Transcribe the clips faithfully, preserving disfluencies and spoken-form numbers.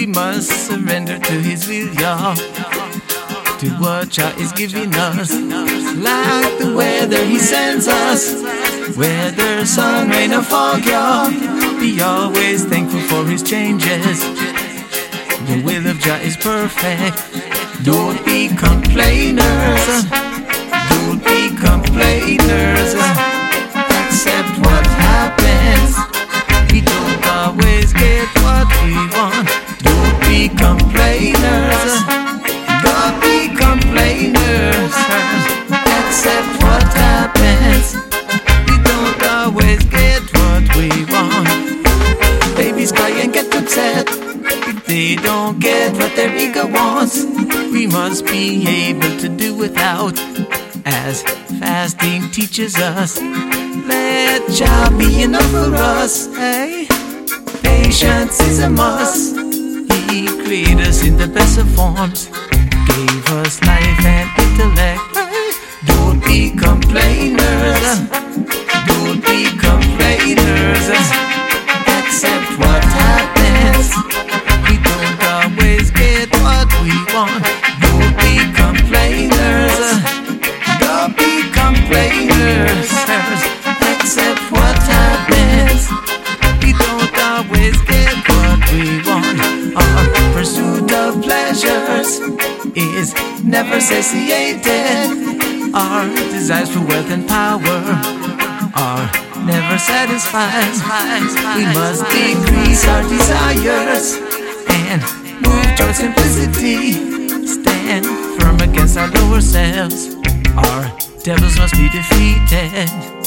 we must surrender to His will, y'all, to what Jah is giving us. Like the weather He sends us, whether sun, rain or fog, y'all, be always thankful for His changes. The will of Jah is perfect. Don't be complainers. Don't be complainers. Accept what happens. We don't always get what we want. Don't be complainers. Don't be complainers. Accept what happens. We don't always get what we want. Babies cry and get upset if they don't get what their ego wants. We must be able to do without, as fasting teaches us. Let Jah be enough for us, hey? Patience is a must. He created us in the best of forms, gave us life and intellect. Don't be complainers. Don't be complainers. Accept what happens. We don't always get what we want. Don't be complainers. Don't be complainers. Accept what happens. We don't always get what we want. Our pursuit of pleasures is never satiated. Our desires for wealth and power are never satisfied. We must decrease our desires and move towards simplicity. Stand firm against our lower selves. Our devils must be defeated.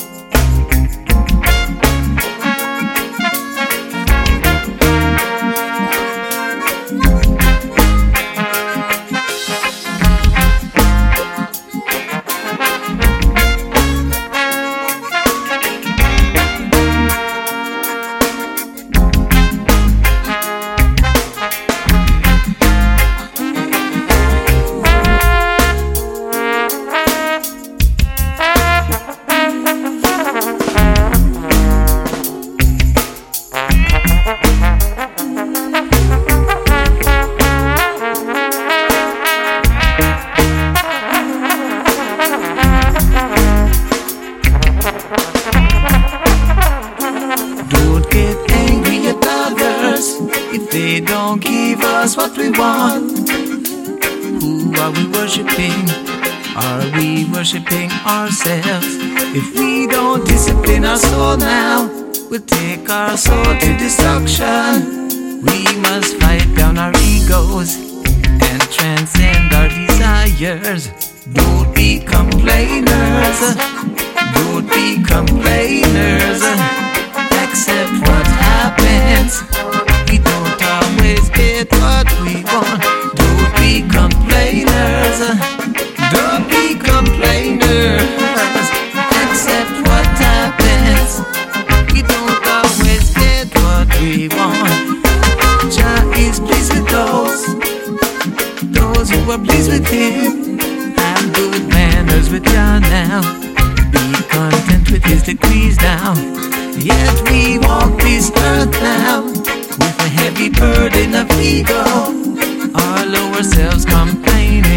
They don't give us what we want. Who are we worshipping? Are we worshipping ourselves? If we don't discipline our soul now, we'll take our soul to destruction. We must fight down our egos and transcend our desires. Don't be complainers. Don't be complainers. Accept what happens. We don't always get what we want. Don't be complainers. Don't be complainers. Accept what happens. We don't always get what we want. Jah is pleased with those, those who are pleased with Him. Have good manners with Jah now. Be content with His decrees now. Yet we walk this earth now with a heavy burden of ego, our lower selves complaining.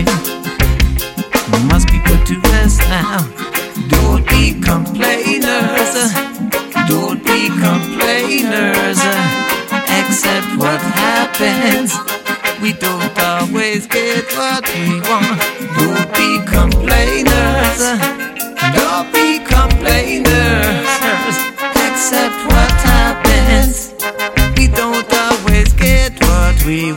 We must be put to rest now. Don't be complainers. Don't be complainers. Accept what happens. We don't always get what we want. Don't be complainers. Don't be complainers. Accept what happens. We don't always get what we want.